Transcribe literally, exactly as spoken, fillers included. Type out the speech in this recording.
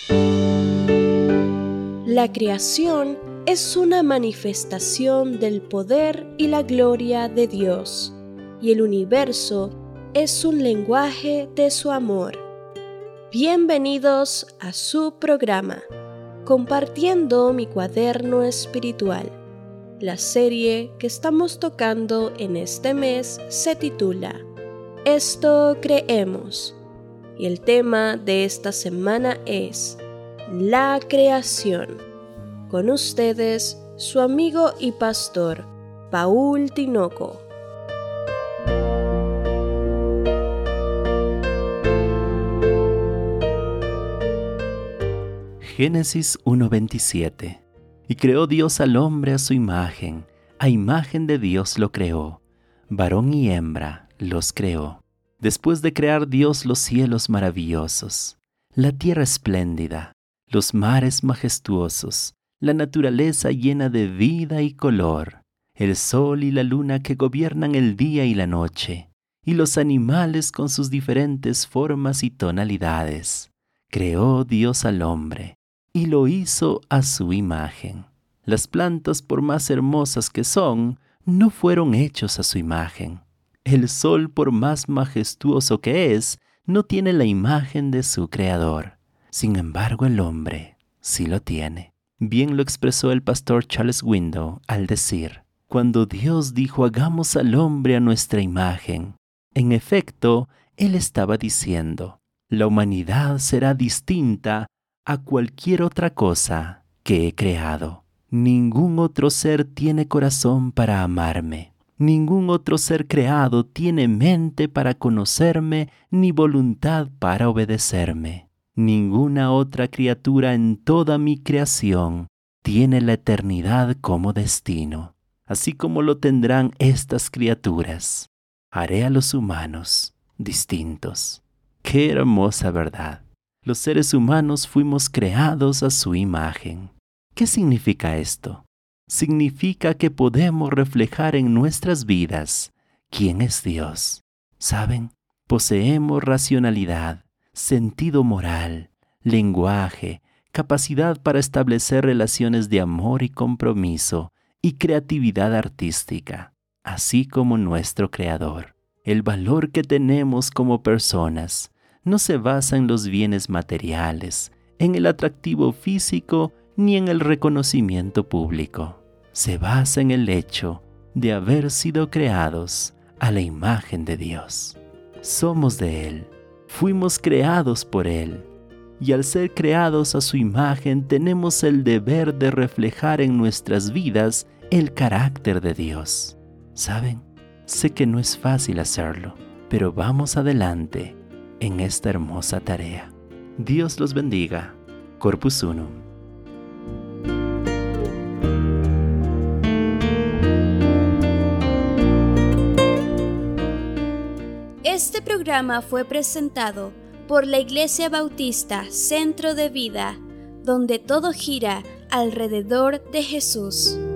La creación es una manifestación del poder y la gloria de Dios, y el universo es un lenguaje de su amor. Bienvenidos a su programa, Compartiendo mi cuaderno espiritual. La serie que estamos tocando en este mes se titula Esto creemos, y el tema de esta semana es la creación. Con ustedes, su amigo y pastor, Paul Tinoco. Génesis uno veintisiete. Y creó Dios al hombre a su imagen, a imagen de Dios lo creó, varón y hembra los creó. Después de crear Dios los cielos maravillosos, la tierra espléndida, los mares majestuosos, la naturaleza llena de vida y color, el sol y la luna que gobiernan el día y la noche, y los animales con sus diferentes formas y tonalidades, creó Dios al hombre, y lo hizo a su imagen. Las plantas, por más hermosas que son, no fueron hechos a su imagen. El sol, por más majestuoso que es, no tiene la imagen de su creador. Sin embargo, el hombre sí lo tiene. Bien lo expresó el pastor Charles Window al decir, cuando Dios dijo hagamos al hombre a nuestra imagen, en efecto, él estaba diciendo, la humanidad será distinta a cualquier otra cosa que he creado. Ningún otro ser tiene corazón para amarme. Ningún otro ser creado tiene mente para conocerme ni voluntad para obedecerme. Ninguna otra criatura en toda mi creación tiene la eternidad como destino, así como lo tendrán estas criaturas. Haré a los humanos distintos. ¡Qué hermosa verdad! Los seres humanos fuimos creados a su imagen. ¿Qué significa esto? Significa que podemos reflejar en nuestras vidas quién es Dios. ¿Saben? Poseemos racionalidad, sentido moral, lenguaje, capacidad para establecer relaciones de amor y compromiso y creatividad artística, así como nuestro Creador. El valor que tenemos como personas no se basa en los bienes materiales, en el atractivo físico ni en el reconocimiento público. Se basa en el hecho de haber sido creados a la imagen de Dios. Somos de Él, fuimos creados por Él, y al ser creados a su imagen tenemos el deber de reflejar en nuestras vidas el carácter de Dios. ¿Saben? Sé que no es fácil hacerlo, pero vamos adelante en esta hermosa tarea. Dios los bendiga. Corpus Unum. Este programa fue presentado por la Iglesia Bautista Centro de Vida, donde todo gira alrededor de Jesús.